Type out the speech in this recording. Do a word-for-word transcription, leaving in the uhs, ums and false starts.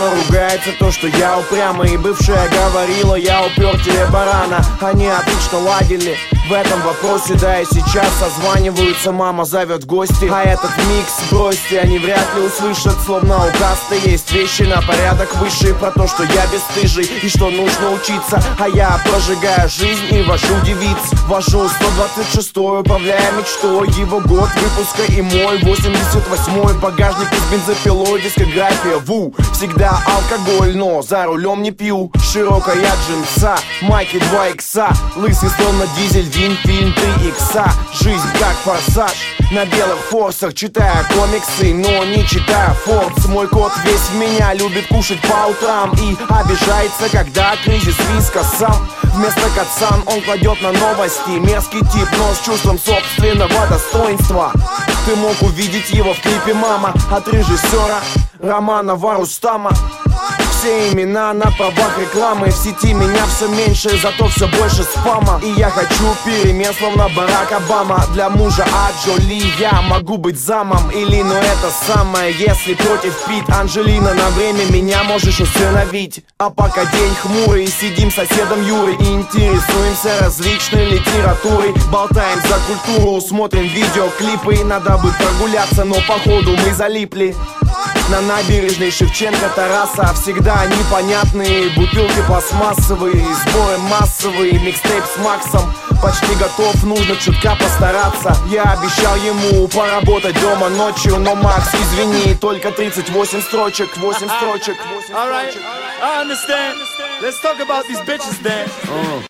Мама ругается, то, что я упрямый. И бывшая говорила, я упер тебе барана. Они отлично ладили в этом вопросе, да и сейчас созваниваются, мама зовет в гости. А этот микс бросьте, они вряд ли услышат, словно у касты есть вещи на порядок выше. Про то, что я бесстыжий и что нужно учиться. А я прожигаю жизнь и вожу девиц. Вожу сто двадцать шестой, управляя мечтой. Его год выпуска и мой восемьдесят восьмой. Багажник из бензопилой, дискография ву. Всегда алкоголь, но за рулем не пью. Широкая джинса, майки два икса. Лысый словно дизель, вин, фильм три икса. Жизнь как форсаж, на белых форсах. Читая комиксы, но не читая Фордс. Мой кот весь в меня, любит кушать по утрам и обижается, когда кризис риска сам. Вместо кацан он кладет на новости. Мерзкий тип, но с чувством собственного достоинства. Ты мог увидеть его в клипе «Мама» от режиссера Романа Варустама. Все имена на правах рекламы. В сети меня все меньше, зато все больше спама. И я хочу перемен, словно Барак Обама. Для мужа от Джоли я могу быть замом. Или, но это самое, если против Пит Анджелина, на время меня можешь усыновить. А пока день хмурый, сидим с соседом Юрой и интересуемся различной литературой. Болтаем за культуру, смотрим видеоклипы. Надо бы прогуляться, но походу мы залипли. На набережной Шевченко, Тараса всегда непонятные бутылки пластмассовые, сборы массовые, микстейп с Максом почти готов, нужно чутка постараться. Я обещал ему поработать дома ночью, но Макс, извини, только тридцать восемь строчек, восемь строчек, восемь строчек. I understand. Let's talk about these bitches then.